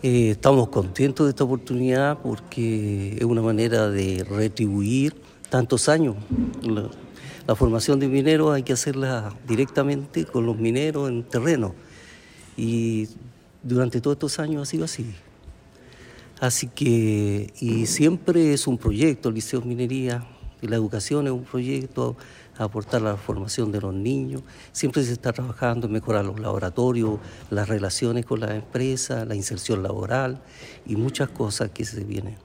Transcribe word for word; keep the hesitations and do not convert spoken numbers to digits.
Eh, estamos contentos de esta oportunidad porque es una manera de retribuir tantos años. La, la formación de mineros hay que hacerla directamente con los mineros en terreno y durante todos estos años ha sido así. Así que, y siempre es un proyecto, el Liceo Minería, y la educación es un proyecto, aportar la formación de los niños, siempre se está trabajando en mejorar los laboratorios, las relaciones con las empresas, la inserción laboral y muchas cosas que se vienen.